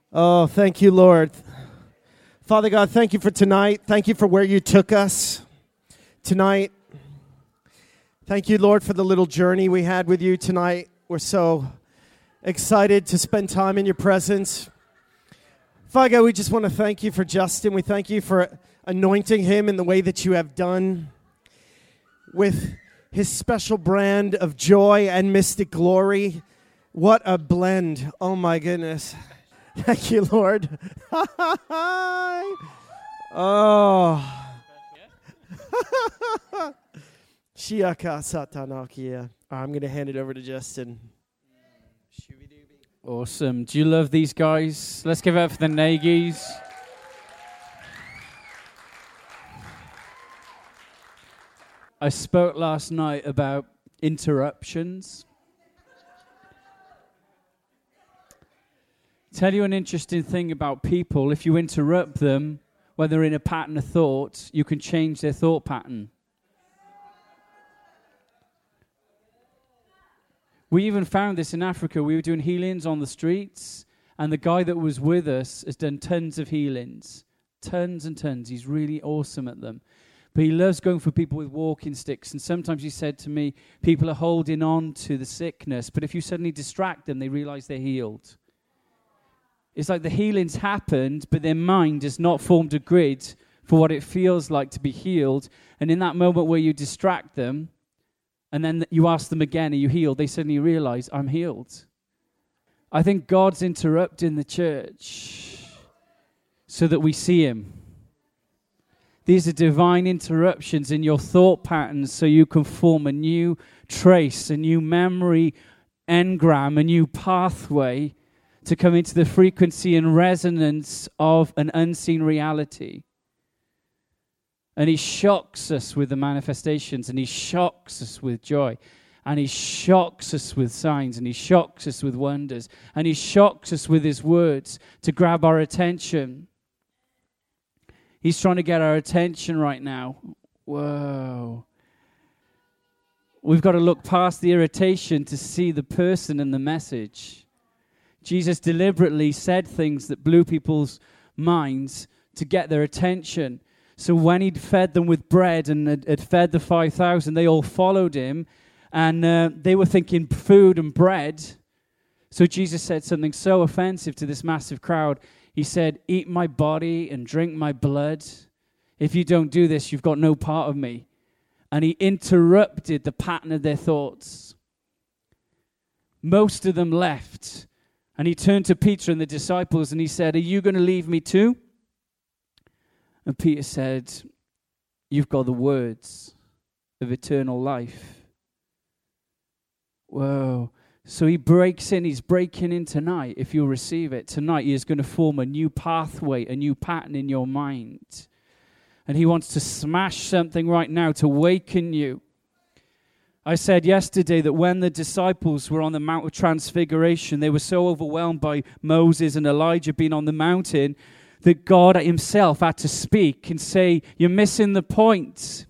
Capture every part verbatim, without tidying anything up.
Oh, thank you, Lord. Father God, thank you for tonight. Thank you for where you took us tonight. Thank you, Lord, for the little journey we had with you tonight. We're so excited to spend time in your presence. Father God, we just want to thank you for Justin. We thank you for anointing him in the way that you have done with his special brand of joy and mystic glory. What a blend. Oh, my goodness. Thank you, Lord. Oh. Shiaka satanakia. I'm going to hand it over to Justin. Awesome. Do you love these guys? Let's give it up for the Nagys. I spoke last night about interruptions. Tell you an interesting thing about people. If you interrupt them, when they're in a pattern of thought, you can change their thought pattern. We even found this in Africa. We were doing healings on the streets, and the guy that was with us has done tons of healings. Tons and tons. He's really awesome at them. But he loves going for people with walking sticks. And sometimes he said to me, people are holding on to the sickness, but if you suddenly distract them, they realize they're healed. It's like the healing's happened, but their mind has not formed a grid for what it feels like to be healed. And in that moment where you distract them, and then you ask them again, are you healed? They suddenly realize, I'm healed. I think God's interrupting the church so that we see him. These are divine interruptions in your thought patterns so you can form a new trace, a new memory engram, a new pathway to come into the frequency and resonance of an unseen reality. And he shocks us with the manifestations, and he shocks us with joy, and he shocks us with signs, and he shocks us with wonders, and he shocks us with his words to grab our attention. He's trying to get our attention right now. Whoa. We've got to look past the irritation to see the person and the message. Jesus deliberately said things that blew people's minds to get their attention. So when he'd fed them with bread and had, had fed the five thousand, they all followed him. And uh, they were thinking food and bread. So Jesus said something so offensive to this massive crowd. He said, eat my body and drink my blood. If you don't do this, you've got no part of me. And he interrupted the pattern of their thoughts. Most of them left. And he turned to Peter and the disciples and he said, are you going to leave me too? And Peter said, you've got the words of eternal life. Whoa. So he breaks in, he's breaking in tonight. If you'll receive it, tonight he is going to form a new pathway, a new pattern in your mind. And he wants to smash something right now to waken you. I said yesterday that when the disciples were on the Mount of Transfiguration, they were so overwhelmed by Moses and Elijah being on the mountain that God himself had to speak and say, you're missing the point.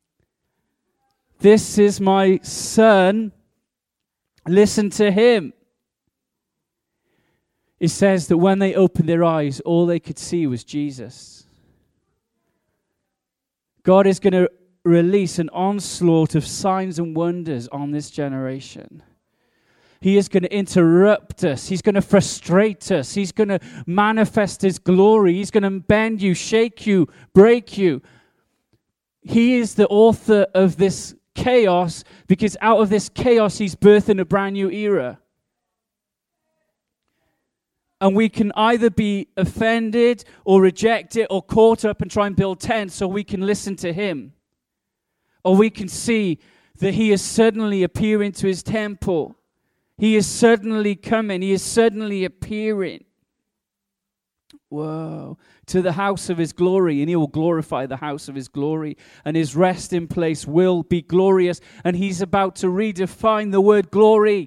This is my son. Listen to him. It says that when they opened their eyes, all they could see was Jesus. God is going to release an onslaught of signs and wonders on this generation. He is going to interrupt us. He's going to frustrate us. He's going to manifest his glory. He's going to bend you, shake you, break you. He is the author of this chaos, because out of this chaos he's birthing a brand new era. And we can either be offended or reject it or caught up and try and build tents so we can listen to him. Or we can see that he is suddenly appearing to his temple. He is suddenly coming. He is suddenly appearing. Whoa. To the house of his glory. And he will glorify the house of his glory. And his resting place will be glorious. And he's about to redefine the word glory.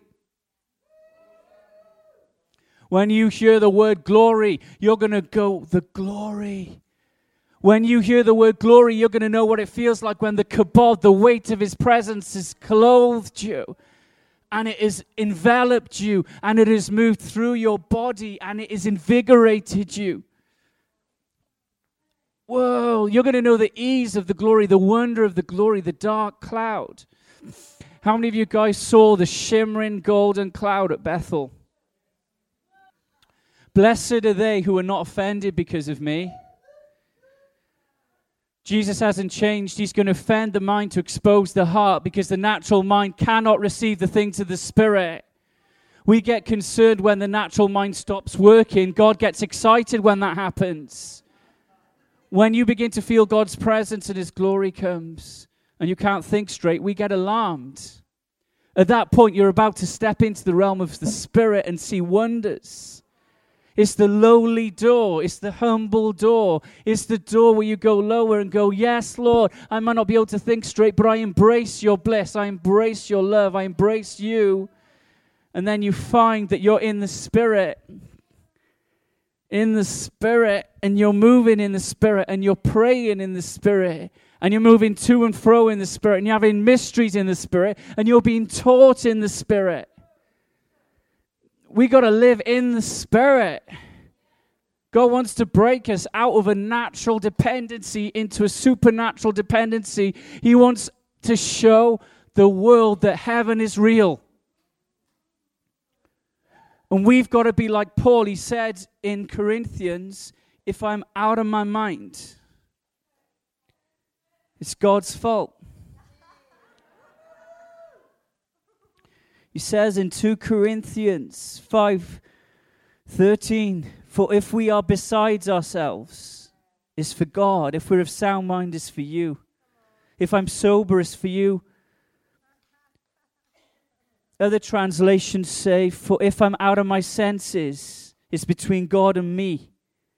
When you hear the word glory, you're going to go, the glory. When you hear the word glory, you're going to know what it feels like when the kabod, the weight of his presence, has clothed you. and it has enveloped you, and it has moved through your body, and it has invigorated you. Whoa, you're going to know the ease of the glory, the wonder of the glory, the dark cloud. How many of you guys saw the shimmering golden cloud at Bethel? Blessed are they who are not offended because of me. Jesus hasn't changed. He's going to offend the mind to expose the heart, because the natural mind cannot receive the things of the Spirit. We get concerned when the natural mind stops working. God gets excited when that happens. When you begin to feel God's presence and His glory comes, and you can't think straight, we get alarmed. At that point, you're about to step into the realm of the Spirit and see wonders. It's the lowly door. It's the humble door. It's the door where you go lower and go, yes, Lord, I might not be able to think straight, but I embrace your bliss. I embrace your love. I embrace you. And then you find that you're in the Spirit. In the Spirit. And you're moving in the Spirit. And you're praying in the Spirit. And you're moving to and fro in the Spirit. And you're having mysteries in the Spirit. And you're being taught in the Spirit. We got to live in the Spirit. God wants to break us out of a natural dependency into a supernatural dependency. He wants to show the world that heaven is real. And we've got to be like Paul. He said in Corinthians, if I'm out of my mind, it's God's fault. He says in Second Corinthians five thirteen, for if we are besides ourselves, it's for God. If we're of sound mind, it's for you. If I'm sober, it's for you. Other translations say, for if I'm out of my senses, it's between God and me.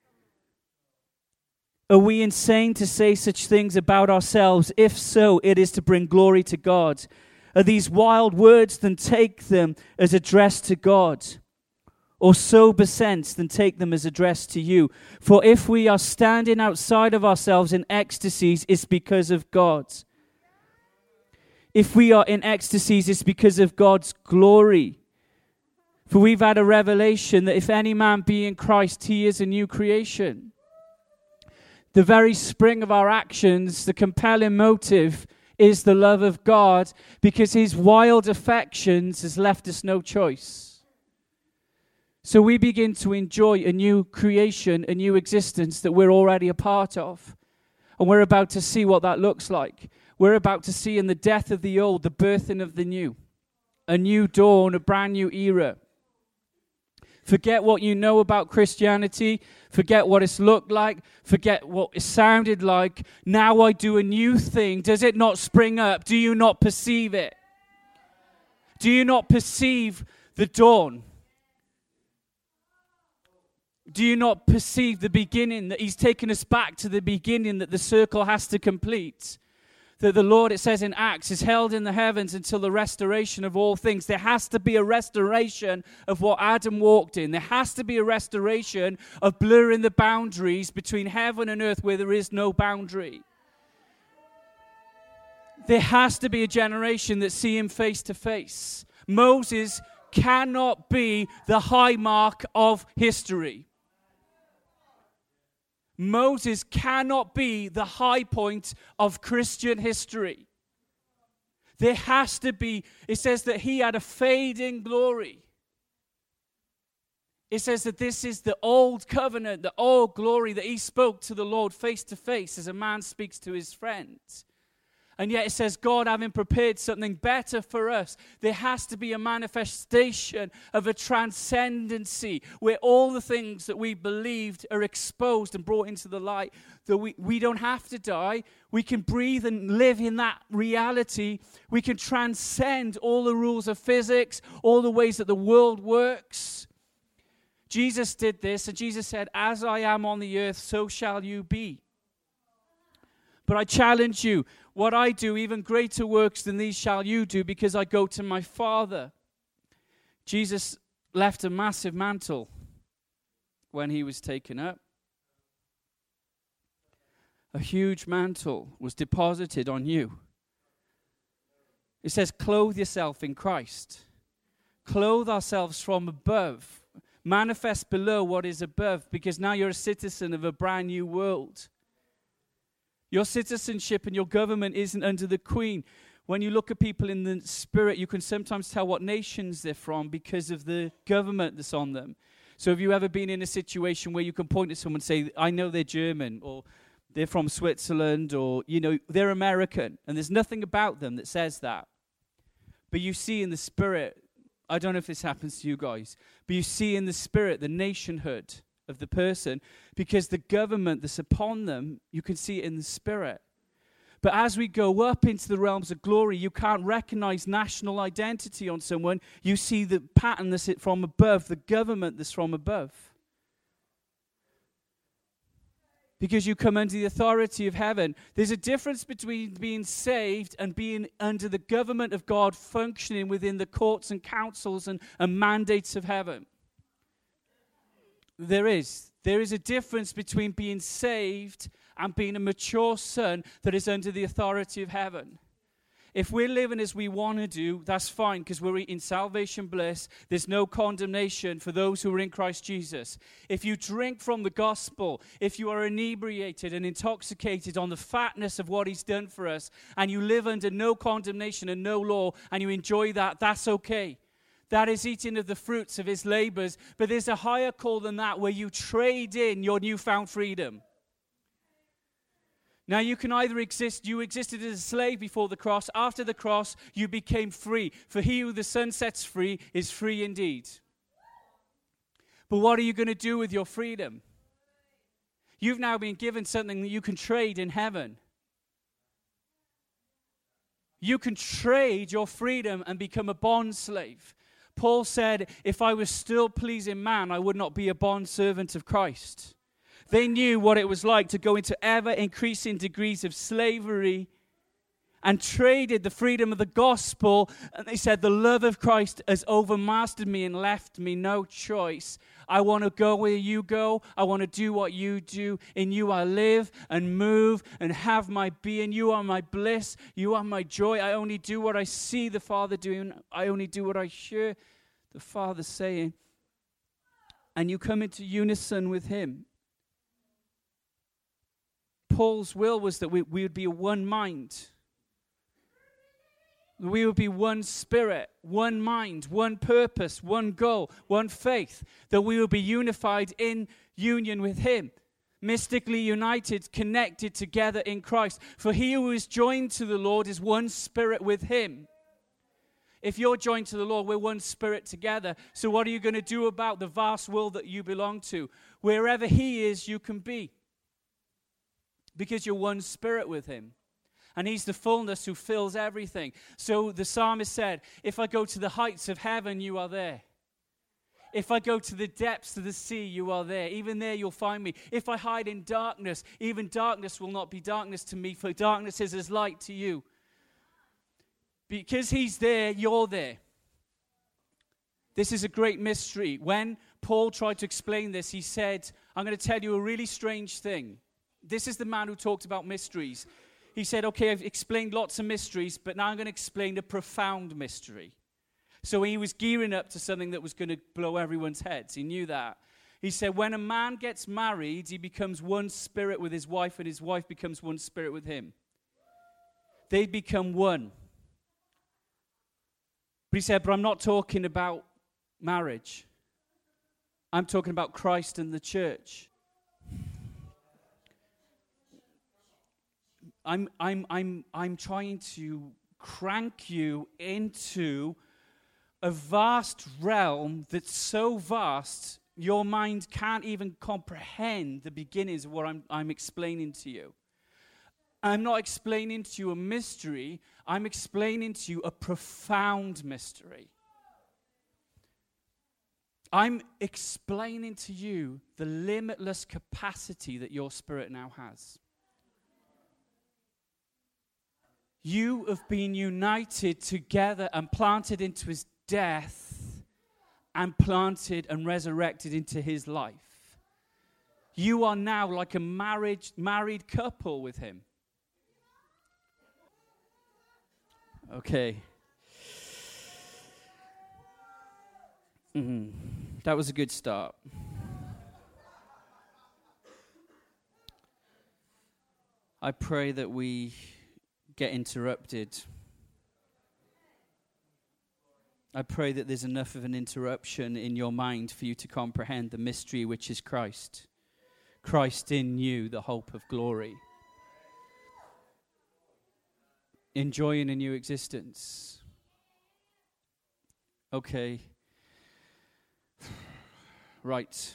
Are we insane to say such things about ourselves? If so, it is to bring glory to God. Are these wild words? Then take them as addressed to God. Or sober sense? Then take them as addressed to you. For if we are standing outside of ourselves in ecstasies, it's because of God. If we are in ecstasies, it's because of God's glory. For we've had a revelation that if any man be in Christ, he is a new creation. The very spring of our actions, the compelling motive, is the love of God, because His wild affections has left us no choice. So we begin to enjoy a new creation, a new existence that we're already a part of. And we're about to see what that looks like. We're about to see in the death of the old, the birthing of the new. A new dawn, a brand new era. Forget what you know about Christianity. Forget what it's looked like. Forget what it sounded like. Now I do a new thing. Does it not spring up? Do you not perceive it? Do you not perceive the dawn? Do you not perceive the beginning, that He's taken us back to the beginning, that the circle has to complete? That the Lord, it says in Acts, is held in the heavens until the restoration of all things. There has to be a restoration of what Adam walked in. There has to be a restoration of blurring the boundaries between heaven and earth where there is no boundary. There has to be a generation that see Him face to face. Moses cannot be the high mark of history. Moses cannot be the high point of Christian history. There has to be, it says that he had a fading glory. It says that this is the old covenant, the old glory that he spoke to the Lord face to face as a man speaks to his friend. And yet it says, God having prepared something better for us, there has to be a manifestation of a transcendency where all the things that we believed are exposed and brought into the light, that we, we don't have to die. We can breathe and live in that reality. We can transcend all the rules of physics, all the ways that the world works. Jesus did this, and Jesus said, as I am on the earth, so shall you be. But I challenge you, what I do, even greater works than these shall you do, because I go to my Father. Jesus left a massive mantle when he was taken up. A huge mantle was deposited on you. It says, clothe yourself in Christ. clothe ourselves from above, manifest below what is above, because now you're a citizen of a brand new world. Your citizenship and your government isn't under the Queen. When you look at people in the spirit, you can sometimes tell what nations they're from because of the government that's on them. So have you ever been in a situation where you can point to someone and say, I know they're German, or they're from Switzerland, or, you know, they're American, and there's nothing about them that says that. But you see in the spirit, I don't know if this happens to you guys, but you see in the spirit the nationhood of the person, because the government that's upon them, you can see it in the spirit. But as we go up into the realms of glory, you can't recognize national identity on someone. You see the pattern that's from above, the government that's from above. Because you come under the authority of heaven. There's a difference between being saved and being under the government of God, functioning within the courts and councils and, and mandates of heaven. There is. There is a difference between being saved and being a mature son that is under the authority of heaven. If we're living as we want to do, that's fine, because we're in salvation bliss. There's no condemnation for those who are in Christ Jesus. If you drink from the gospel, if you are inebriated and intoxicated on the fatness of what he's done for us, and you live under no condemnation and no law, and you enjoy that, that's okay. That is eating of the fruits of his labors. But there's a higher call than that, where you trade in your newfound freedom. Now, you can either exist, you existed as a slave before the cross. After the cross, you became free. For he who the Son sets free is free indeed. But what are you going to do with your freedom? You've now been given something that you can trade in heaven. You can trade your freedom and become a bond slave. Paul said, if I was still pleasing man, I would not be a bond servant of Christ. They knew what it was like to go into ever increasing degrees of slavery and traded the freedom of the gospel. And they said, the love of Christ has overmastered me and left me no choice. I want to go where you go. I want to do what you do. In you I live and move and have my being. You are my bliss. You are my joy. I only do what I see the Father doing. I only do what I hear the Father saying. And you come into unison with him. Paul's will was that we, we would be a one mind. We would be one spirit, one mind, one purpose, one goal, one faith. That we would be unified in union with him. Mystically united, connected together in Christ. For he who is joined to the Lord is one spirit with him. If you're joined to the Lord, we're one spirit together. So what are you going to do about the vast world that you belong to? Wherever he is, you can be. Because you're one spirit with him. And he's the fullness who fills everything. So the psalmist said, if I go to the heights of heaven, you are there. If I go to the depths of the sea, you are there. Even there you'll find me. If I hide in darkness, even darkness will not be darkness to me, for darkness is as light to you. Because he's there, you're there. This is a great mystery. When Paul tried to explain this, he said, I'm going to tell you a really strange thing. This is the man who talked about mysteries. He said, okay, I've explained lots of mysteries, but now I'm going to explain a profound mystery. So he was gearing up to something that was going to blow everyone's heads. He knew that. He said, when a man gets married, he becomes one spirit with his wife, and his wife becomes one spirit with him. They become one. But he said, but I'm not talking about marriage. I'm talking about Christ and the church. I'm, I'm, I'm, I'm trying to crank you into a vast realm that's so vast, your mind can't even comprehend the beginnings of what I'm, I'm explaining to you. I'm not explaining to you a mystery, I'm explaining to you a profound mystery. I'm explaining to you the limitless capacity that your spirit now has. You have been united together and planted into his death and planted and resurrected into his life. You are now like a marriage, married couple with him. Okay. Mm-hmm. That was a good start. I pray that we get interrupted. I pray that there's enough of an interruption in your mind for you to comprehend the mystery which is Christ. Christ in you, the hope of glory. Enjoying a new existence. Okay. Right.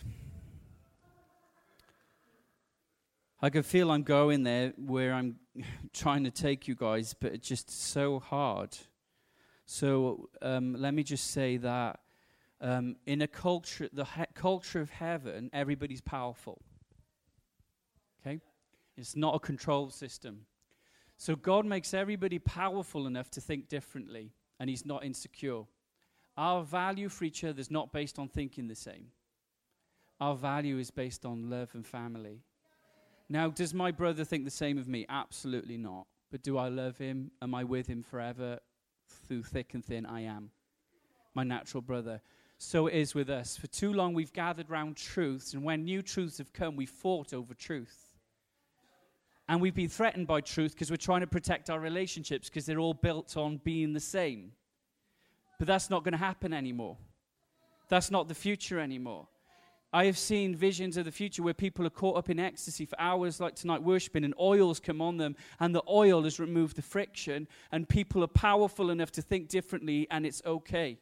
I can feel I'm going there where I'm trying to take you guys, but it's just so hard. So um, let me just say that um, in a culture, the he- culture of heaven, everybody's powerful. Okay? It's not a control system. So God makes everybody powerful enough to think differently, and he's not insecure. Our value for each other is not based on thinking the same. Our value is based on love and family. Now, does my brother think the same of me? Absolutely not. But do I love him? Am I with him forever? Through thick and thin, I am. My natural brother. So it is with us. For too long, we've gathered round truths, and when new truths have come, we've fought over truth. And we've been threatened by truth because we're trying to protect our relationships because they're all built on being the same. But that's not going to happen anymore. That's not the future anymore. I have seen visions of the future where people are caught up in ecstasy for hours like tonight worshiping, and oils come on them, and the oil has removed the friction, and people are powerful enough to think differently, and it's okay.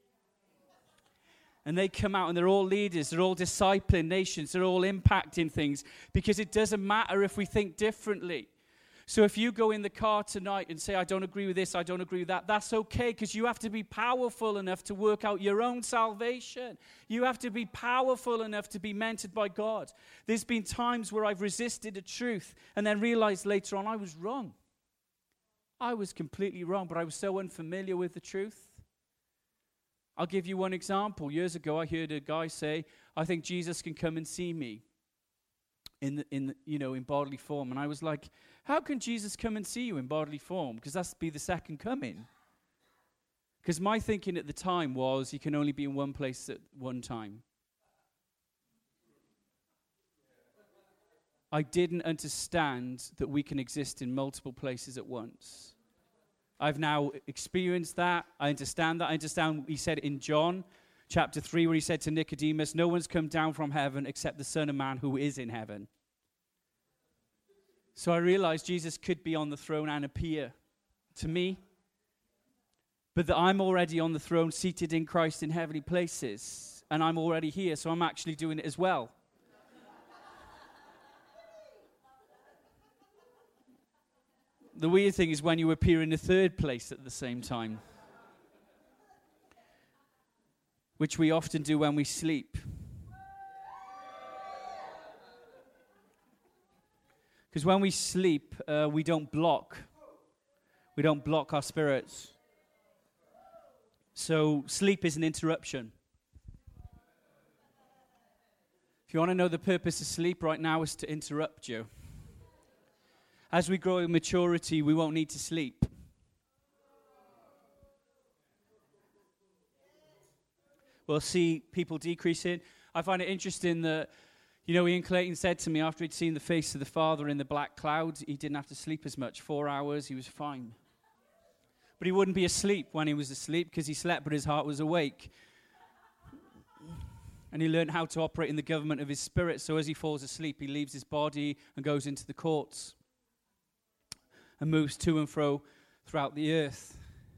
And they come out, and they're all leaders, they're all discipling nations, they're all impacting things, because it doesn't matter if we think differently. So if you go in the car tonight and say, I don't agree with this, I don't agree with that, that's okay, because you have to be powerful enough to work out your own salvation. You have to be powerful enough to be mentored by God. There's been times where I've resisted a truth and then realized later on I was wrong. I was completely wrong, but I was so unfamiliar with the truth. I'll give you one example. Years ago, I heard a guy say, I think Jesus can come and see me. In the, in the, you know, in bodily form. And I was like, how can Jesus come and see you in bodily form? Because that's be the second coming. Because my thinking at the time was, he can only be in one place at one time. I didn't understand that we can exist in multiple places at once. I've now experienced that. I understand that. I understand, he said in John chapter three, where he said to Nicodemus, no one's come down from heaven except the Son of Man who is in heaven. So I realized Jesus could be on the throne and appear to me, but that I'm already on the throne, seated in Christ in heavenly places, and I'm already here, so I'm actually doing it as well. The weird thing is when you appear in a third place at the same time, which we often do when we sleep. Because when we sleep, uh, we don't block. We don't block our spirits. So sleep is an interruption. If you want to know the purpose of sleep right now, is to interrupt you. As we grow in maturity, we won't need to sleep. We'll see people decreasing. I find it interesting that, you know, Ian Clayton said to me after he'd seen the face of the Father in the black cloud, he didn't have to sleep as much. Four hours, he was fine. But he wouldn't be asleep when he was asleep because he slept, but his heart was awake. And he learned how to operate in the government of his spirit. So as he falls asleep, he leaves his body and goes into the courts and moves to and fro throughout the earth.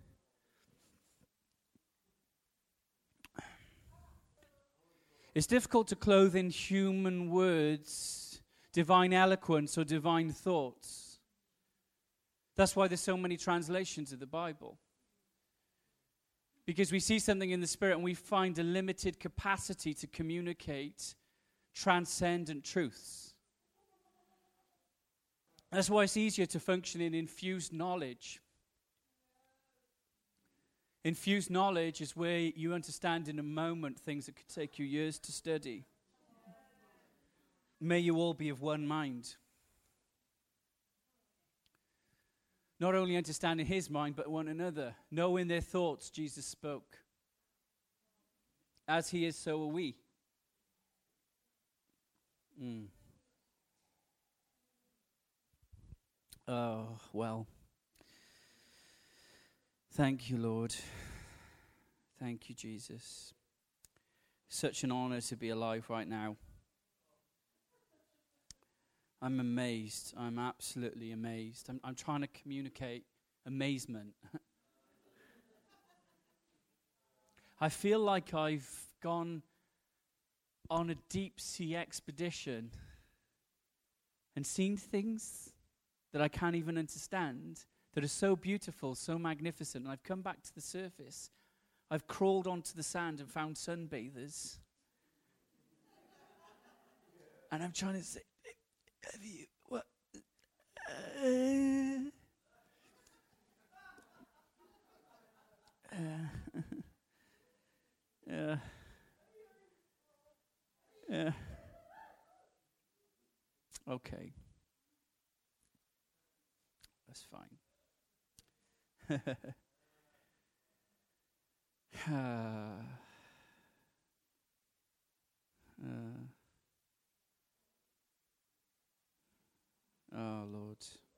It's difficult to clothe in human words divine eloquence or divine thoughts. That's why there's so many translations of the Bible. Because we see something in the Spirit and we find a limited capacity to communicate transcendent truths. That's why it's easier to function in infused knowledge. Infused knowledge is where you understand in a moment things that could take you years to study. May you all be of one mind. Not only understanding his mind, but one another. Knowing their thoughts, Jesus spoke. As he is, so are we. Mm. Oh, well. Thank you, Lord. Thank you, Jesus. Such an honor to be alive right now. I'm amazed. I'm absolutely amazed. I'm, I'm trying to communicate amazement. I feel like I've gone on a deep sea expedition and seen things that I can't even understand, that are so beautiful, so magnificent. And I've come back to the surface. I've crawled onto the sand and found sunbathers. And I'm trying to say, have you, what? Uh, uh, yeah. Yeah. Okay. That's fine. uh, uh, oh, Lord.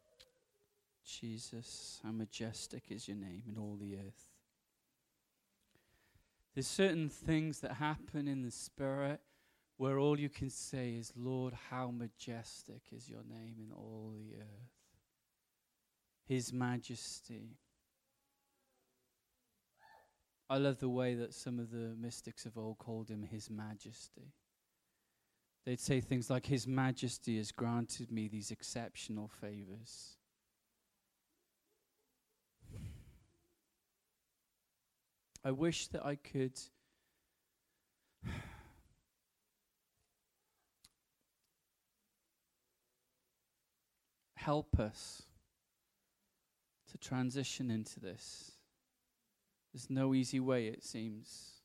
Jesus, how majestic is your name in all the earth. There's certain things that happen in the Spirit where all you can say is, Lord, how majestic is your name in all the earth. His majesty. I love the way that some of the mystics of old called him His Majesty. They'd say things like, His Majesty has granted me these exceptional favors. I wish that I could help us to transition into this. There's no easy way, it seems.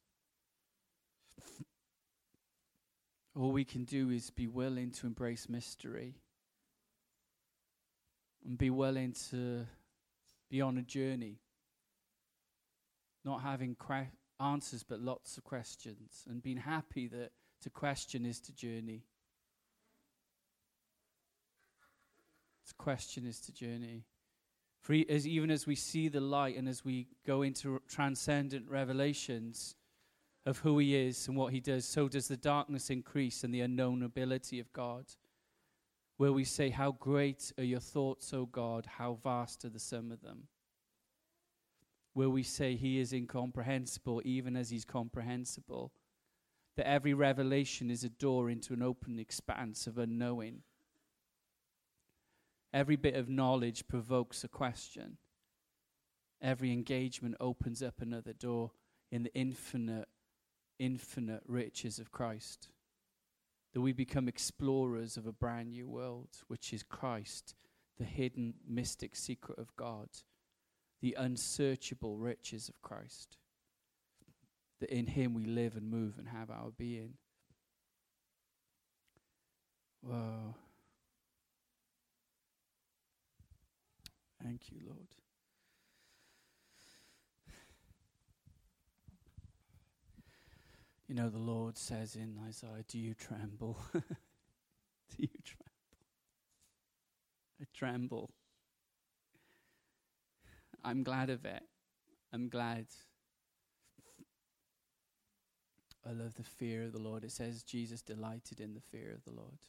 All we can do is be willing to embrace mystery and be willing to be on a journey, not having que- answers but lots of questions, and being happy that to question is to journey. To question is to journey. For e- as even as we see the light and as we go into r- transcendent revelations of who he is and what he does, so does the darkness increase and the unknowability of God. Where we say, how great are your thoughts, O God, how vast are the sum of them. Where we say he is incomprehensible even as he's comprehensible. That every revelation is a door into an open expanse of unknowing. Every bit of knowledge provokes a question. Every engagement opens up another door in the infinite, infinite riches of Christ. That we become explorers of a brand new world, which is Christ, the hidden mystic secret of God, the unsearchable riches of Christ. That in him we live and move and have our being. Whoa. Thank you, Lord. You know, the Lord says in Isaiah, do you tremble? Do you tremble? I tremble. I'm glad of it. I'm glad. I love the fear of the Lord. It says Jesus delighted in the fear of the Lord.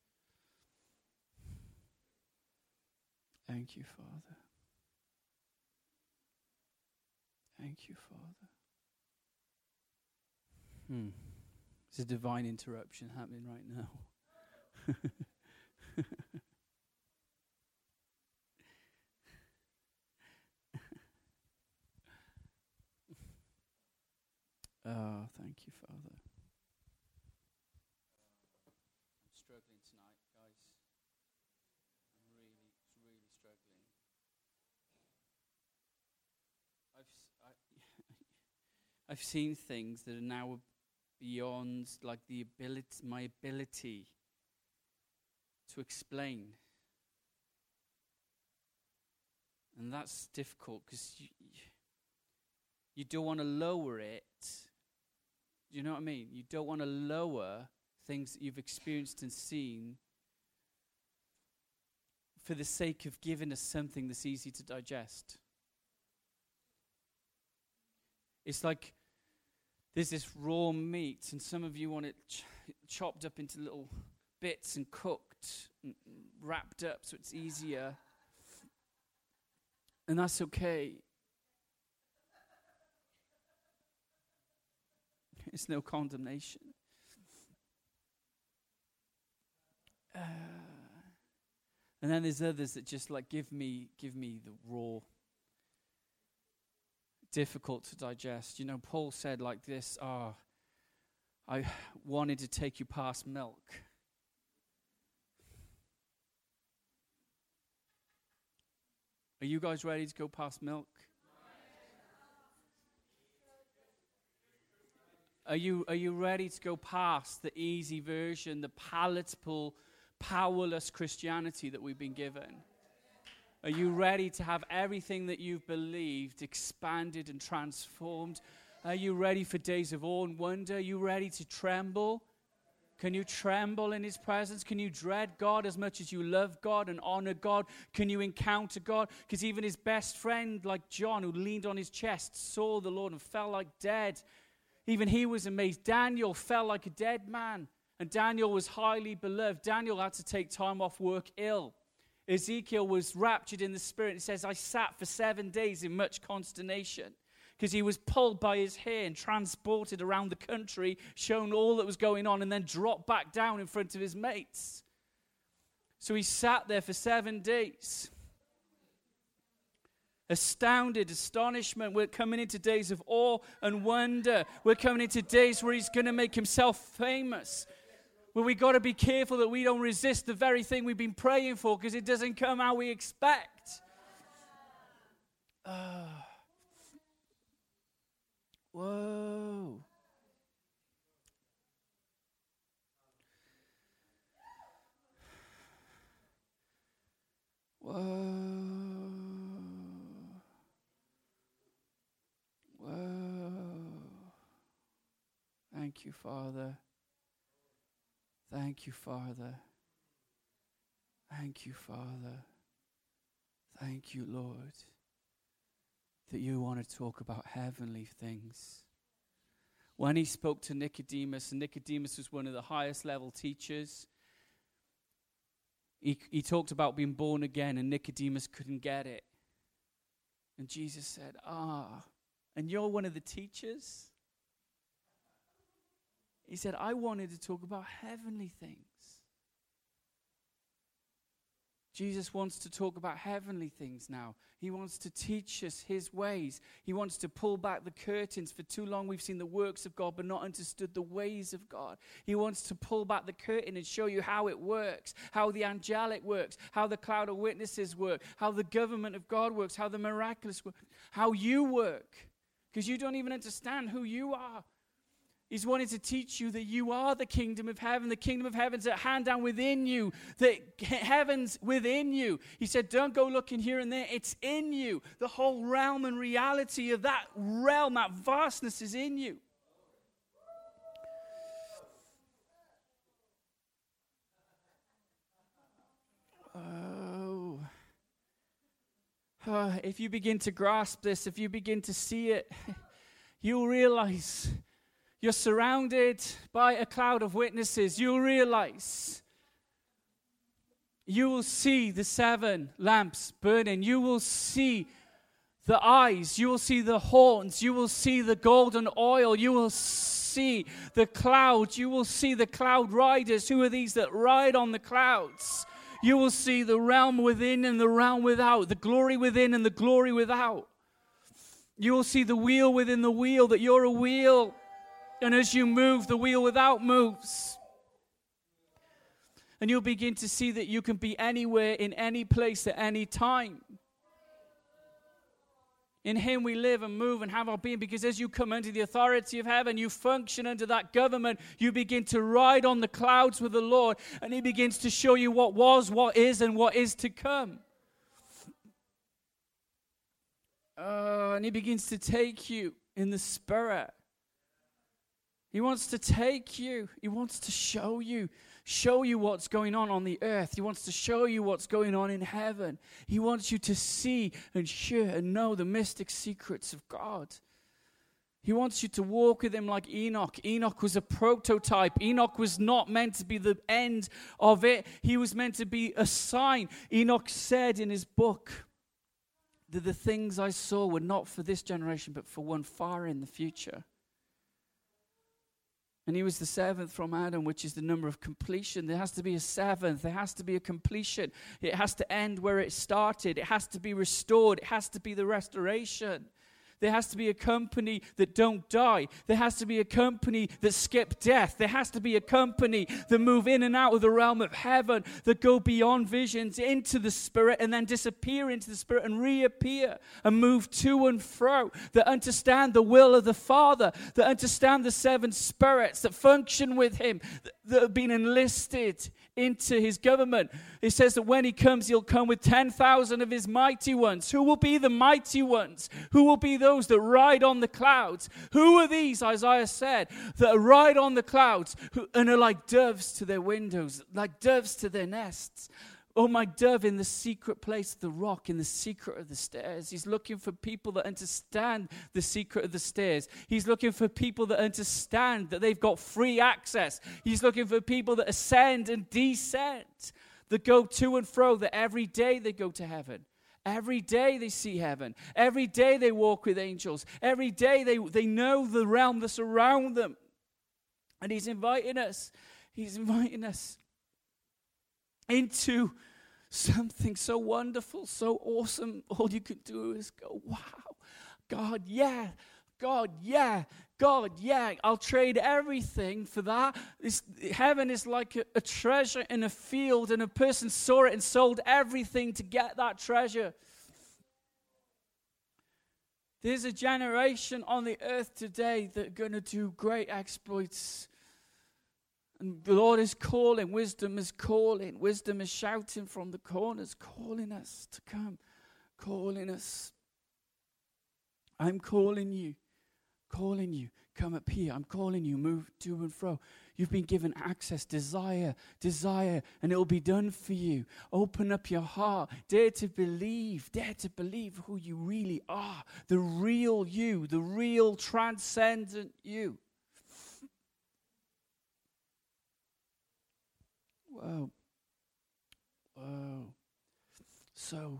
Thank you, Father. Thank you, Father. Hmm. There's a divine interruption happening right now. Oh, thank you, Father. I'm struggling tonight, guys. I'm really, really struggling. I've s- I, I've seen things that are now beyond, like the ability, my ability to explain, and that's difficult because you, you don't want to lower it. Do you know what I mean? You don't want to lower things that you've experienced and seen for the sake of giving us something that's easy to digest. It's like there's this raw meat, and some of you want it ch- chopped up into little bits and cooked and wrapped up so it's easier. And that's okay. It's no condemnation. Uh, and then there's others that just like give me, give me the raw, difficult to digest. You know, Paul said like this, oh, I wanted to take you past milk. Are you guys ready to go past milk? Are you, are you ready to go past the easy version, the palatable, powerless Christianity that we've been given? Are you ready to have everything that you've believed expanded and transformed? Are you ready for days of awe and wonder? Are you ready to tremble? Can you tremble in his presence? Can you dread God as much as you love God and honor God? Can you encounter God? Because even his best friend, like John, who leaned on his chest, saw the Lord and fell like dead. Even he was amazed. Daniel fell like a dead man. And Daniel was highly beloved. Daniel had to take time off work ill. Ezekiel was raptured in the spirit. It says, I sat for seven days in much consternation. Because he was pulled by his hair and transported around the country, shown all that was going on, and then dropped back down in front of his mates. So he sat there for seven days. Astounded, astonishment. We're coming into days of awe and wonder. We're coming into days where he's going to make himself famous. Where we got to be careful that we don't resist the very thing we've been praying for, because it doesn't come how we expect. Uh, whoa. Whoa. Thank you, Father. Thank you, Father. Thank you, Father. Thank you, Lord, that you want to talk about heavenly things. When he spoke to Nicodemus, and Nicodemus was one of the highest level teachers, he, he talked about being born again, and Nicodemus couldn't get it. And Jesus said, ah, and you're one of the teachers? He said, I wanted to talk about heavenly things. Jesus wants to talk about heavenly things now. He wants to teach us his ways. He wants to pull back the curtains. For too long we've seen the works of God but not understood the ways of God. He wants to pull back the curtain and show you how it works, how the angelic works, how the cloud of witnesses work, how the government of God works, how the miraculous work, how you work. Because you don't even understand who you are. He's wanting to teach you that you are the kingdom of heaven. The kingdom of heaven's at hand down within you. That heaven's within you. He said, don't go looking here and there. It's in you. The whole realm and reality of that realm, that vastness is in you. Oh. Uh, if you begin to grasp this, if you begin to see it, you'll realize you're surrounded by a cloud of witnesses. You'll realize, you will see the seven lamps burning. You will see the eyes. You will see the horns. You will see the golden oil. You will see the clouds. You will see the cloud riders. Who are these that ride on the clouds? You will see the realm within and the realm without, the glory within and the glory without. You will see the wheel within the wheel, that you're a wheel. And as you move, the wheel without moves. And you'll begin to see that you can be anywhere, in any place, at any time. In him we live and move and have our being, because as you come under the authority of heaven, you function under that government, you begin to ride on the clouds with the Lord, and he begins to show you what was, what is, and what is to come. Uh, and he begins to take you in the spirit. He wants to take you. He wants to show you. Show you what's going on on the earth. He wants to show you what's going on in heaven. He wants you to see and hear and know the mystic secrets of God. He wants you to walk with him like Enoch. Enoch was a prototype. Enoch was not meant to be the end of it. He was meant to be a sign. Enoch said in his book that the things I saw were not for this generation, but for one far in the future. And he was the seventh from Adam, which is the number of completion. There has to be a seventh. There has to be a completion. It has to end where it started. It has to be restored. It has to be the restoration. There has to be a company that don't die. There has to be a company that skip death. There has to be a company that move in and out of the realm of heaven, that go beyond visions into the spirit and then disappear into the spirit and reappear and move to and fro, that understand the will of the Father, that understand the seven spirits that function with him, that have been enlisted into his government. It says that when he comes, he'll come with ten thousand of his mighty ones. Who will be the mighty ones? Who will be those that ride on the clouds? Who are these, Isaiah said, that ride on the clouds who, and are like doves to their windows, like doves to their nests? Oh, my dove in the secret place of the rock, in the secret of the stairs. He's looking for people that understand the secret of the stairs. He's looking for people that understand that they've got free access. He's looking for people that ascend and descend, that go to and fro, that every day they go to heaven. Every day they see heaven. Every day they walk with angels. Every day they, they know the realm that's around them. And he's inviting us. He's inviting us into something so wonderful, so awesome. All you can do is go, wow, God, yeah, God, yeah, God, yeah. I'll trade everything for that. This, heaven is like a, a treasure in a field, and a person saw it and sold everything to get that treasure. There's a generation on the earth today that are going to do great exploits. And the Lord is calling, wisdom is calling, wisdom is shouting from the corners, calling us to come, calling us. I'm calling you, calling you, come up here. I'm calling you, move to and fro. You've been given access, desire, desire, and it will be done for you. Open up your heart, dare to believe, dare to believe who you really are, the real you, the real transcendent you. Whoa. Whoa. So,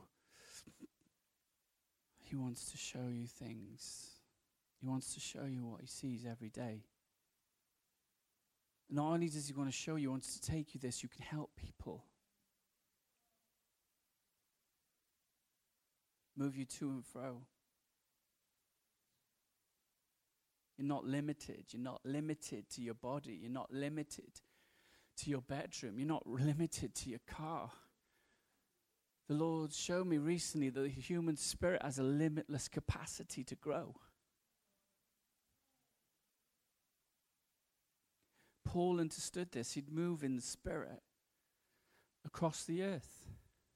he wants to show you things. He wants to show you what he sees every day. Not only does he want to show you, he wants to take you there so you can help people. Move you to and fro. You're not limited. You're not limited to your body. You're not limited to your bedroom. You're not limited to your car. The Lord showed me recently that the human spirit has a limitless capacity to grow. Paul understood this. He'd move in the spirit across the earth.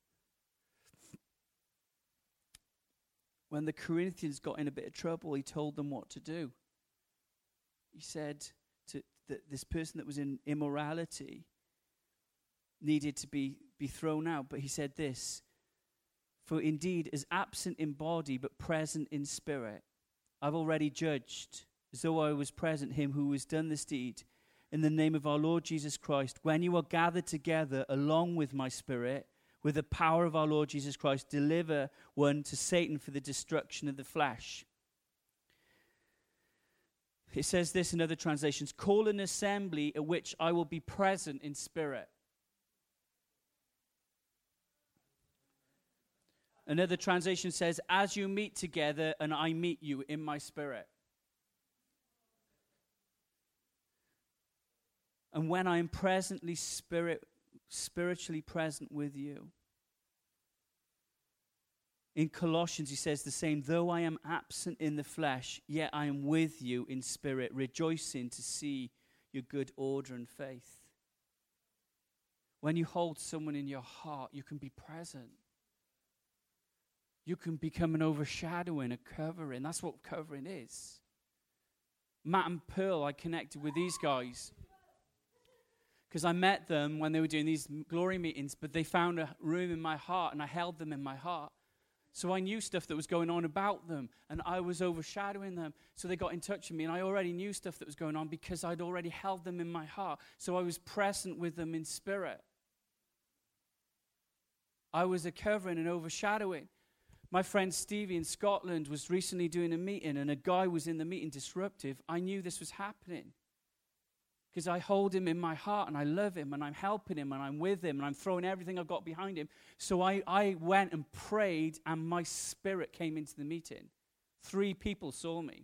When the Corinthians got in a bit of trouble, he told them what to do. He said to that this person that was in immorality needed to be, be thrown out. But he said this, for indeed, as absent in body but present in spirit, I've already judged, as though I was present, him who has done this deed. In the name of our Lord Jesus Christ, when you are gathered together along with my spirit, with the power of our Lord Jesus Christ, deliver one to Satan for the destruction of the flesh. It says this in other translations, call an assembly at which I will be present in spirit. Another translation says, as you meet together and I meet you in my spirit. And when I am presently spirit, spiritually present with you. In Colossians, he says the same, though I am absent in the flesh, yet I am with you in spirit, rejoicing to see your good order and faith. When you hold someone in your heart, you can be present. You can become an overshadowing, a covering. That's what covering is. Matt and Pearl, I connected with these guys because I met them when they were doing these glory meetings, but they found a room in my heart, and I held them in my heart. So I knew stuff that was going on about them, and I was overshadowing them. So they got in touch with me, and I already knew stuff that was going on because I'd already held them in my heart. So I was present with them in spirit. I was a covering and overshadowing. My friend Stevie in Scotland was recently doing a meeting, and a guy was in the meeting disruptive. I knew this was happening because I hold him in my heart, and I love him, and I'm helping him, and I'm with him, and I'm throwing everything I've got behind him. So I, I went and prayed, and my spirit came into the meeting. Three people saw me.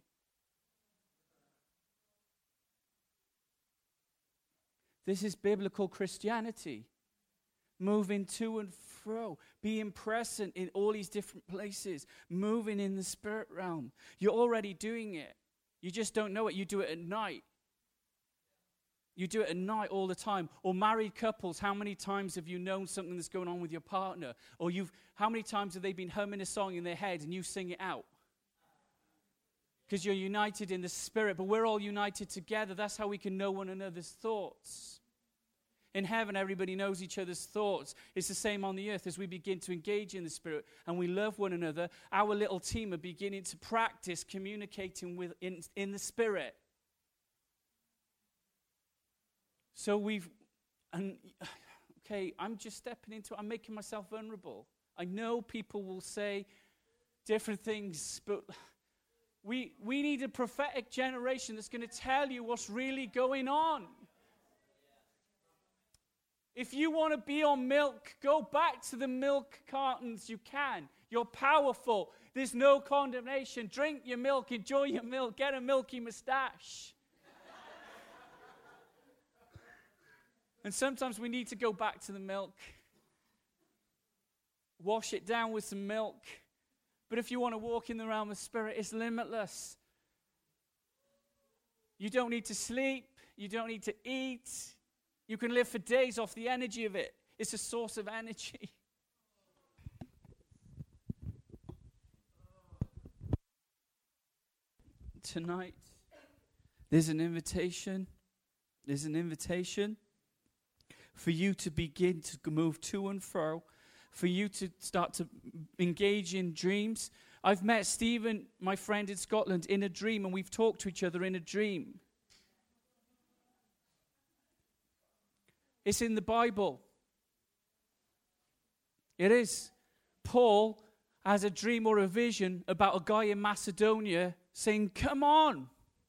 This is biblical Christianity. Moving to and fro, being present in all these different places, moving in the spirit realm. You're already doing it. You just don't know it. You do it at night. You do it at night all the time. Or married couples, how many times have you known something that's going on with your partner? Or you've, how many times have they been humming a song in their head and you sing it out? Because you're united in the spirit, but we're all united together. That's how we can know one another's thoughts. In heaven, everybody knows each other's thoughts. It's the same on the earth. As we begin to engage in the spirit and we love one another, our little team are beginning to practice communicating with in, in the spirit. So we've, and okay, I'm just stepping into it. I'm making myself vulnerable. I know people will say different things, but we we need a prophetic generation that's going to tell you what's really going on. If you want to be on milk, go back to the milk cartons. You can. You're powerful. There's no condemnation. Drink your milk. Enjoy your milk. Get a milky mustache. And sometimes we need to go back to the milk. Wash it down with some milk. But if you want to walk in the realm of spirit, it's limitless. You don't need to sleep. You don't need to eat. You can live for days off the energy of it. It's a source of energy. Tonight, there's an invitation. There's an invitation for you to begin to move to and fro, for you to start to engage in dreams. I've met Stephen, my friend in Scotland, in a dream, and we've talked to each other in a dream. It's in the Bible. It is. Paul has a dream or a vision about a guy in Macedonia saying, "Come on."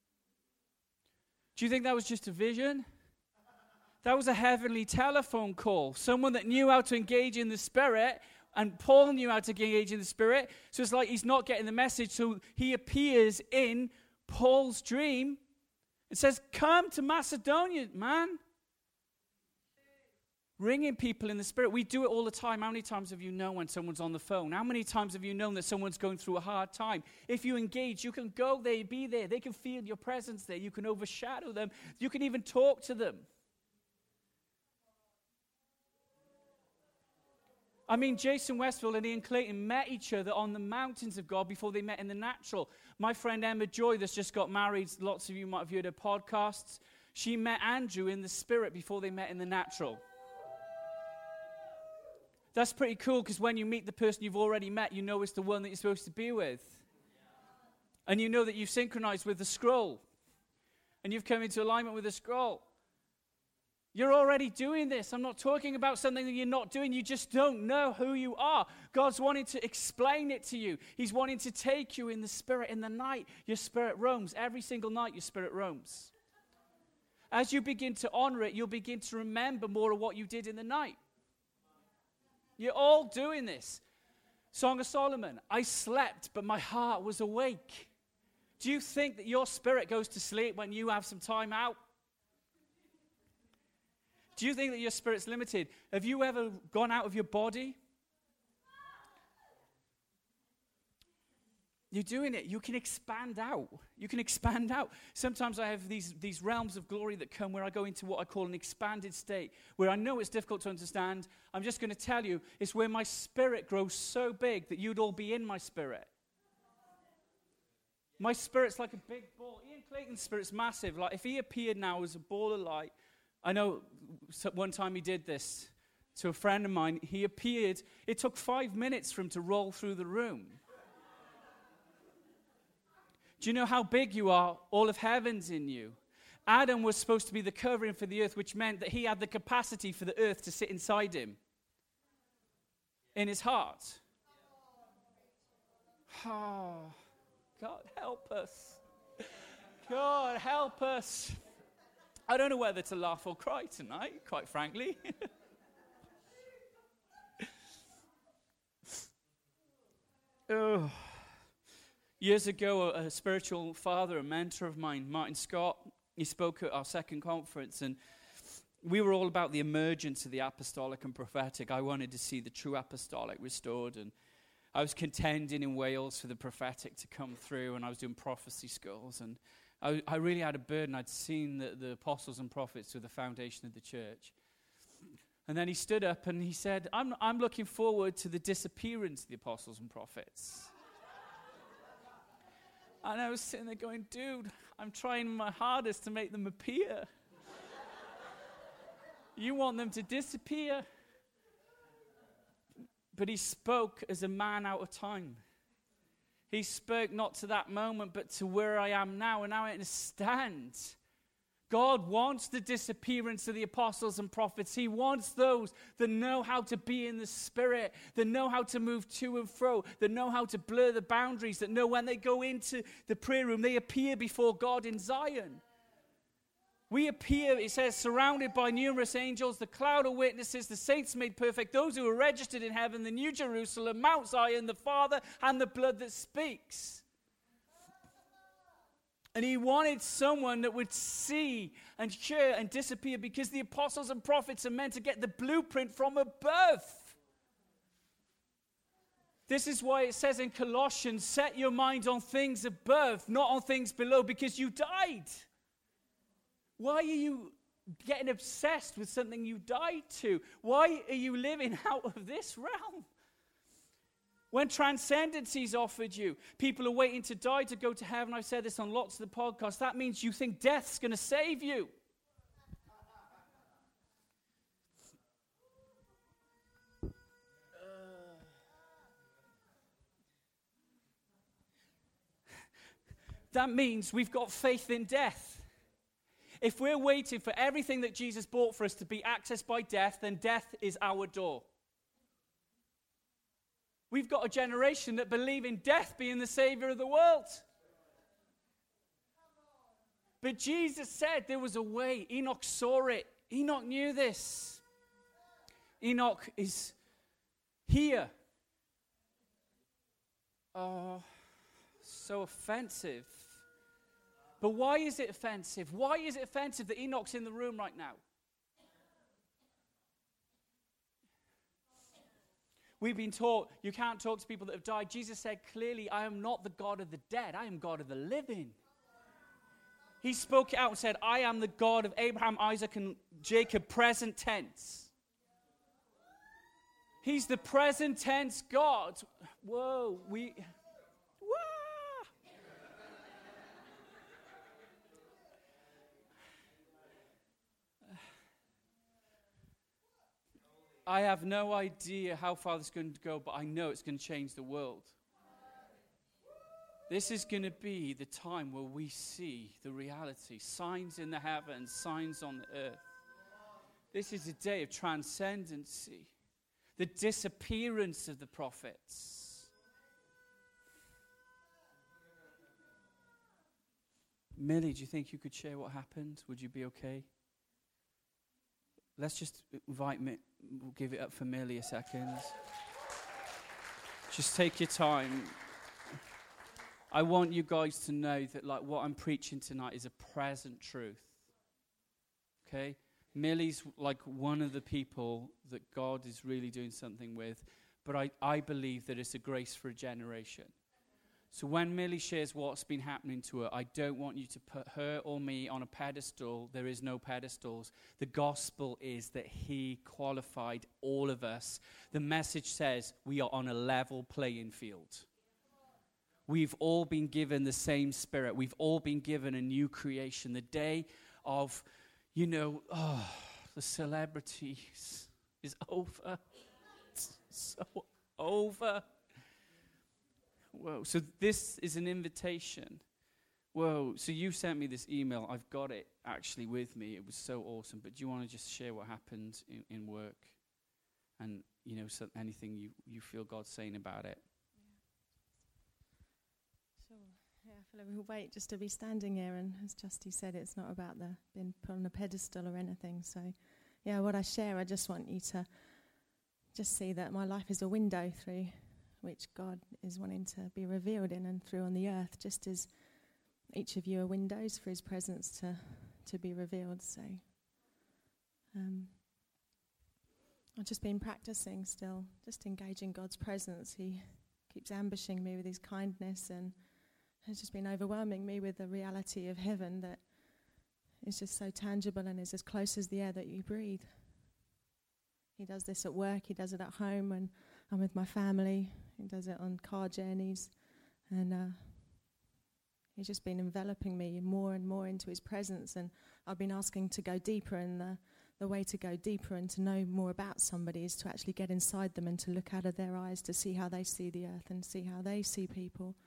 Do you think that was just a vision? That was a heavenly telephone call. Someone that knew how to engage in the spirit, and Paul knew how to engage in the spirit. So it's like he's not getting the message. So he appears in Paul's dream and says, "Come to Macedonia, man." Ringing people in the spirit. We do it all the time. How many times have you known when someone's on the phone? How many times have you known that someone's going through a hard time? If you engage, you can go there, be there. They can feel your presence there. You can overshadow them. You can even talk to them. I mean, Jason Westfield and Ian Clayton met each other on the mountains of God before they met in the natural. My friend Emma Joy that's just got married, lots of you might have heard her podcasts. She met Andrew in the spirit before they met in the natural. That's pretty cool because when you meet the person you've already met, you know it's the one that you're supposed to be with. And you know that you've synchronized with the scroll. And you've come into alignment with the scroll. You're already doing this. I'm not talking about something that you're not doing. You just don't know who you are. God's wanting to explain it to you. He's wanting to take you in the spirit. In the night, your spirit roams. Every single night, your spirit roams. As you begin to honor it, you'll begin to remember more of what you did in the night. You're all doing this. Song of Solomon. I slept, but my heart was awake. Do you think that your spirit goes to sleep when you have some time out? Do you think that your spirit's limited? Have you ever gone out of your body? You're doing it. You can expand out. You can expand out. Sometimes I have these, these realms of glory that come where I go into what I call an expanded state, where I know it's difficult to understand. I'm just going to tell you, it's where my spirit grows so big that you'd all be in my spirit. My spirit's like a big ball. Ian Clayton's spirit's massive. Like, if he appeared now as a ball of light, I know one time he did this to a friend of mine. He appeared, it took five minutes for him to roll through the room. Do you know how big you are? All of heaven's in you. Adam was supposed to be the covering for the earth, which meant that he had the capacity for the earth to sit inside him, in his heart. Oh, God help us. God help us. I don't know whether to laugh or cry tonight, quite frankly. Oh. Years ago, a, a spiritual father, a mentor of mine, Martin Scott, he spoke at our second conference, and we were all about the emergence of the apostolic and prophetic. I wanted to see the true apostolic restored, and I was contending in Wales for the prophetic to come through, and I was doing prophecy schools, and I, I really had a burden. I'd seen that the apostles and prophets were the foundation of the church. And then he stood up and he said, I'm, I'm looking forward to the disappearance of the apostles and prophets. And I was sitting there going, dude, I'm trying my hardest to make them appear. You want them to disappear. But he spoke as a man out of time. He spoke not to that moment, but to where I am now, and now I understand. God wants the disappearance of the apostles and prophets. He wants those that know how to be in the Spirit, that know how to move to and fro, that know how to blur the boundaries, that know when they go into the prayer room, they appear before God in Zion. We appear, it says, surrounded by numerous angels, the cloud of witnesses, the saints made perfect, those who are registered in heaven, the New Jerusalem, Mount Zion, the Father, and the blood that speaks. And he wanted someone that would see and hear and disappear, because the apostles and prophets are meant to get the blueprint from above. This is why it says in Colossians, set your mind on things above, not on things below, because you died. Why are you getting obsessed with something you died to? Why are you living out of this realm? When transcendency is offered you, people are waiting to die to go to heaven. I've said this on lots of the podcasts. That means you think death's going to save you. That means we've got faith in death. If we're waiting for everything that Jesus bought for us to be accessed by death, then death is our door. We've got a generation that believe in death being the savior of the world. But Jesus said there was a way. Enoch saw it. Enoch knew this. Enoch is here. Oh, so offensive. But why is it offensive? Why is it offensive that Enoch's in the room right now? We've been taught you can't talk to people that have died. Jesus said clearly, I am not the God of the dead. I am God of the living. He spoke it out and said, I am the God of Abraham, Isaac, and Jacob, present tense. He's the present tense God. Whoa, we... I have no idea how far this is going to go, but I know it's going to change the world. This is going to be the time where we see the reality. Signs in the heavens, signs on the earth. This is a day of transcendency. The disappearance of the prophets. Millie, do you think you could share what happened? Would you be okay? Let's just invite me. We'll give it up for Millie a second. Just take your time. I want you guys to know that, like, what I'm preaching tonight is a present truth. Okay? Millie's like one of the people that God is really doing something with, but I, I believe that it's a grace for a generation. So when Millie shares what's been happening to her, I don't want you to put her or me on a pedestal. There is no pedestals. The gospel is that he qualified all of us. The message says we are on a level playing field. we've all been given the same Spirit. We've all been given a new creation. The day of, you know, oh, the celebrities is over. It's so over. Whoa. So this is an invitation. Whoa. So you sent me this email. I've got it actually with me. It was so awesome. But do you want to just share what happened in, in work? And, you know, so anything you, you feel God's saying about it? Sure. Yeah, I feel like we'll wait just to be standing here. And as Justy said, it's not about the being put on a pedestal or anything. So, yeah, what I share, I just want you to just see that my life is a window through which God is wanting to be revealed in and through on the earth, just as each of you are windows for his presence to, to be revealed. So um, I've just been practicing still, just engaging God's presence. He keeps ambushing me with his kindness and has just been overwhelming me with the reality of heaven that is just so tangible and is as close as the air that you breathe. He does this at work, he does it at home when I'm with my family, he does it on car journeys, and uh, he's just been enveloping me more and more into his presence, and I've been asking to go deeper, and the, the way to go deeper and to know more about somebody is to actually get inside them and to look out of their eyes to see how they see the earth and see how they see people.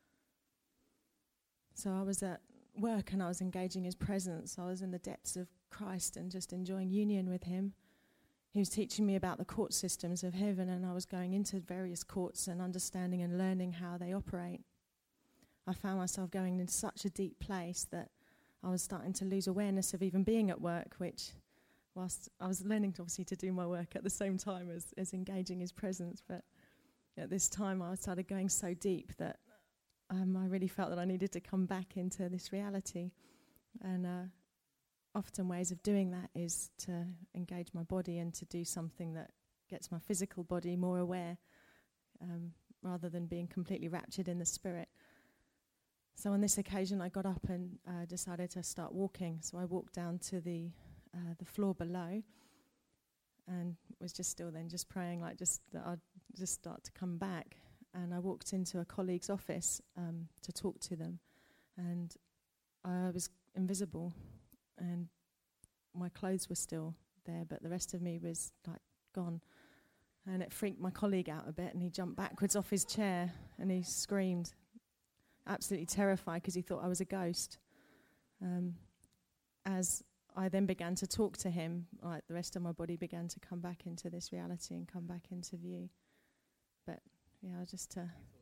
So I was at work and I was engaging his presence. I was in the depths of Christ and just enjoying union with him. He was teaching me about the court systems of heaven, and I was going into various courts and understanding and learning how they operate. I found myself going into such a deep place that I was starting to lose awareness of even being at work, which, whilst I was learning to obviously to do my work at the same time as, as engaging his presence, but at this time I started going so deep that um, I really felt that I needed to come back into this reality. And uh, often ways of doing that is to engage my body and to do something that gets my physical body more aware, um, rather than being completely raptured in the spirit. So on this occasion I got up and uh, decided to start walking. So I walked down to the uh, the floor below and was just still then just praying like just that I'd just start to come back. And I walked into a colleague's office um, to talk to them, and I was invisible. And my clothes were still there, but the rest of me was like gone. And it freaked my colleague out a bit, and he jumped backwards off his chair and he screamed, absolutely terrified because he thought I was a ghost. Um, as I then began to talk to him, like the rest of my body began to come back into this reality and come back into view. But yeah, just uh,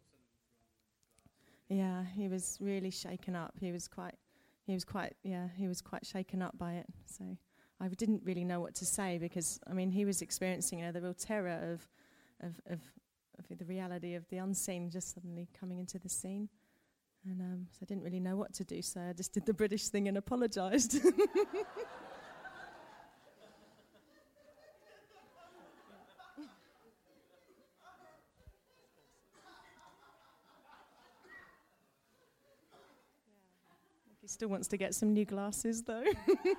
yeah, he was really shaken up. He was quite. He was quite, yeah, he was quite shaken up by it. So I didn't really know what to say because, I mean, he was experiencing you know, the real terror of, of, of, of the reality of the unseen just suddenly coming into the scene. And um, so I didn't really know what to do, so I just did the British thing and apologised. He still wants to get some new glasses, though. yeah, yeah.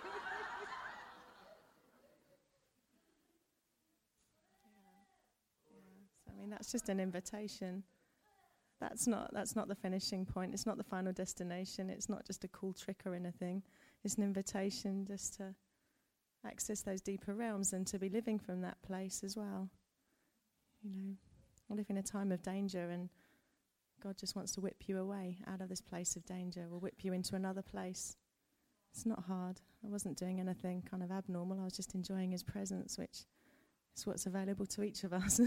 So, I mean, that's just an invitation. That's not that's not the finishing point. It's not the final destination. It's not just a cool trick or anything. It's an invitation just to access those deeper realms and to be living from that place as well. You know, I live in a time of danger, and God just wants to whip you away out of this place of danger or whip you into another place. It's not hard. I wasn't doing anything kind of abnormal. I was just enjoying his presence, which is what's available to each of us.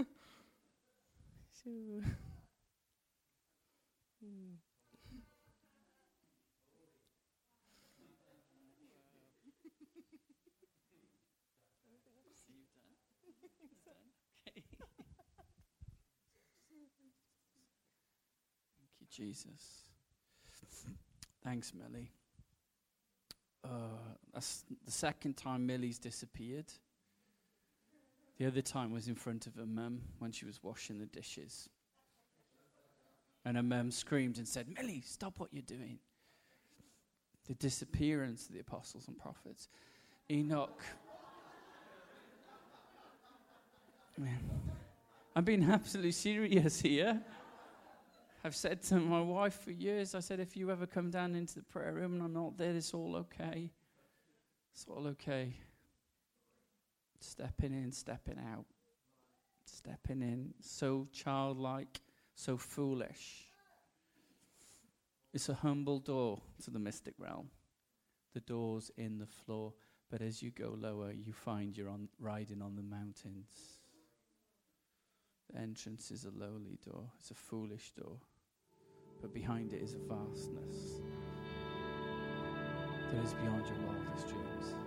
Sure. Hmm. Jesus. Thanks, Millie. Uh, that's the second time Millie's disappeared. The other time was in front of her mum when she was washing the dishes. And her mum screamed and said, Millie, stop what you're doing. The disappearance of the apostles and prophets. Enoch. Man, I'm being absolutely serious here. I've said to my wife for years, I said, if you ever come down into the prayer room and I'm not there, it's all okay. It's all okay. Stepping in, stepping out. Stepping in, so childlike, so foolish. It's a humble door to the mystic realm. The door's in the floor, but as you go lower, you find you're on riding on the mountains. The entrance is a lowly door. It's a foolish door. But behind it is a vastness that is beyond your wildest dreams.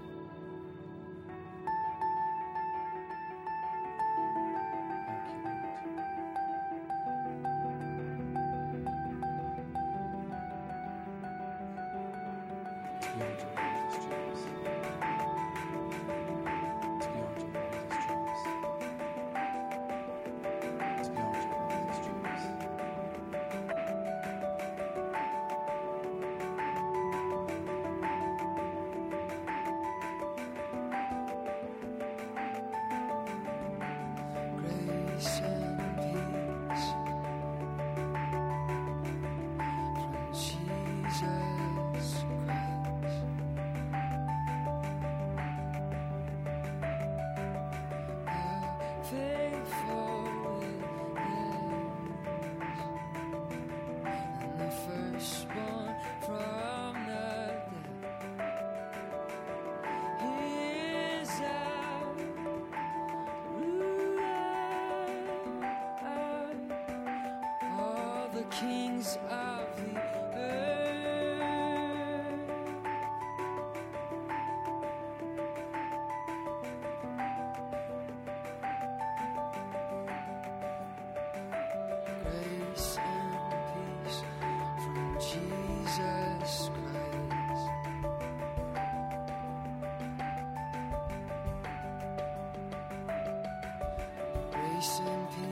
Kings of the earth, grace and peace from Jesus Christ. Grace and peace.